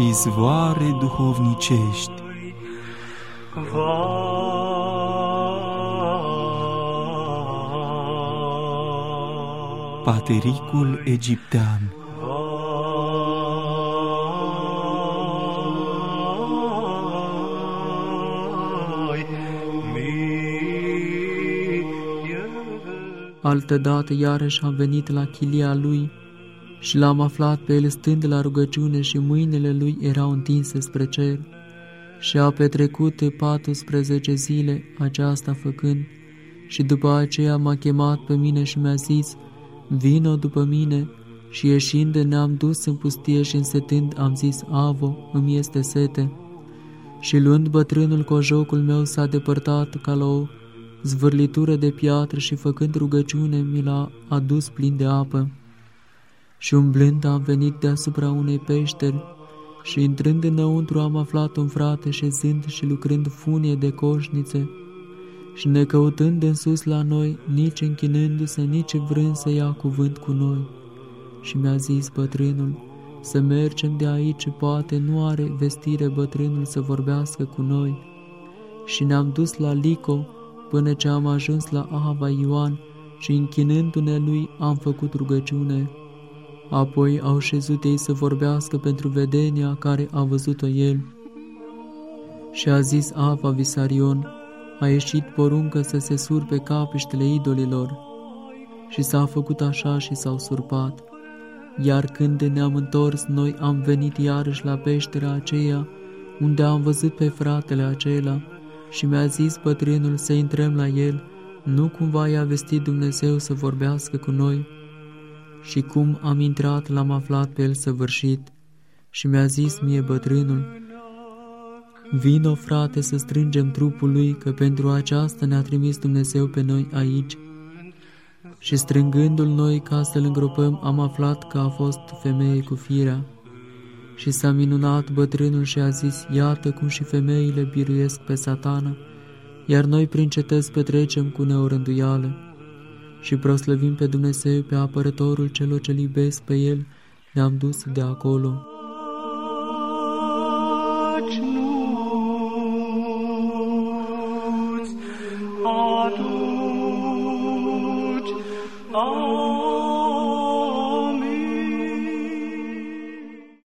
izvoare duhovnicești. Patericul egiptean. Altădată iarăși am venit la chilia lui și l-am aflat pe el stând la rugăciune și mâinile lui erau întinse spre cer. Și a petrecut 14 zile aceasta făcând, și după aceea m-a chemat pe mine și mi-a zis: vino după mine. Și ieșind ne-am dus în pustie și însetând am zis: Avo, îmi este sete. Și luând bătrânul cojocul meu s-a depărtat ca la o zvârlitură de piatră și făcând rugăciune mi l-a adus plin de apă. Și umblând am venit deasupra unei peșteri și intrând înăuntru am aflat un frate șezând și lucrând funie de coșnițe și necăutând în sus la noi, nici închinându-se, nici vrând să ia cuvânt cu noi. Și mi-a zis bătrânul: să mergem de aici, poate nu are vestire bătrânul să vorbească cu noi. Și ne-am dus la Lico până ce am ajuns la Ava Ioan și închinându-ne lui am făcut rugăciune. Apoi au șezut ei să vorbească pentru vedenia care a văzut-o el. Și a zis Ava Visarion: a ieșit poruncă să se surpe capiștele idolilor. Și s-a făcut așa și s-au surpat. Iar când ne-am întors, noi am venit iarăși la peștera aceea, unde am văzut pe fratele acela, și mi-a zis bătrânul să intrăm la el, nu cumva i-a vestit Dumnezeu să vorbească cu noi. Și cum am intrat, l-am aflat pe el săvârșit. Și mi-a zis mie bătrânul: vino, frate, să strângem trupul lui, că pentru aceasta ne-a trimis Dumnezeu pe noi aici. Și strângându-l noi ca să-l îngropăm, am aflat că a fost femeie cu firea. Și s-a minunat bătrânul și a zis: iată cum și femeile biruiesc pe Satana, iar noi prin cetăți petrecem cu neorânduială. Și proslăvim pe Dumnezeu, pe apărătorul celor ce-l iubesc pe el, ne-am dus de acolo.